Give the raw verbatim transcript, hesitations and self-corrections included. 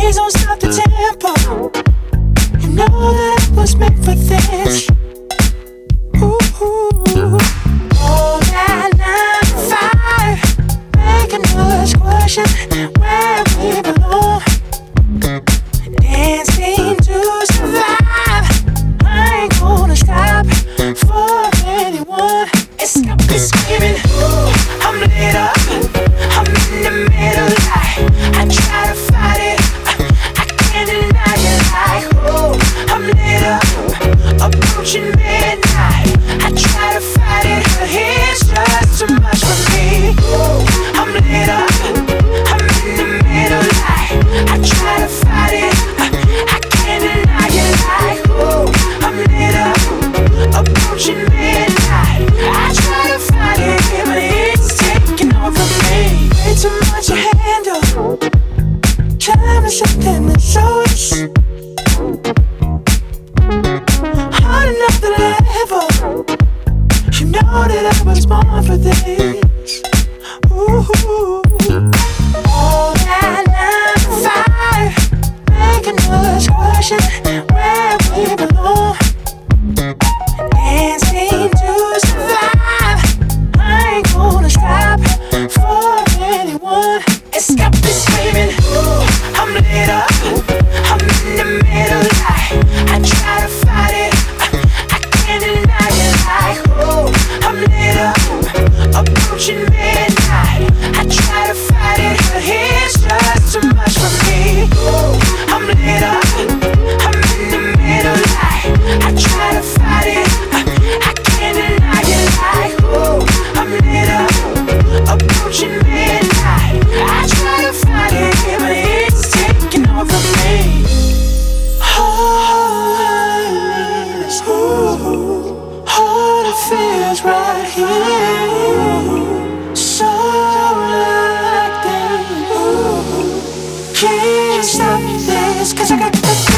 Please don't stop the tempo. You know that it was meant for this. Ooh, all that nine to five, making us question where we belong. Dancing to survive. I ain't gonna stop for anyone. It's got me screaming. Ooh, I'm lit up. I'm in the middle. I, I try to fight it. I, I can't deny it. Like, ooh, I'm lit up. Approaching midnight. I try to fight it, but it's just too much for me. Ooh, I'm lit up. I'm in the middle. I, I try to fight it. I, I can't deny it. Like, ooh, I'm lit up. Approaching midnight. I try to fight it, but it's taking over me. Way too much to handle. Time is something that shows. On another level. You know that I was born for this. Ooh, all that nine to five, making us question where we belong. Dancing to survive. I ain't gonna stop for anyone. It's got me screaming. Ooh, I'm lit up. I'm in the middle. I, I try to fight it. I, I can't deny it. Like, ooh, I'm lit up. Approaching midnight. I try to fight it, but it's just too much for me. Ooh, I'm lit up. I'm in the middle. I, I try to fight it. I, I can't deny it. Like, ooh, I'm lit up. Approaching midnight. I try to fight it, but it's taking over me. All I need is ooh, all it feels right here. So like that. Ooh, can't stop this, 'cause I got the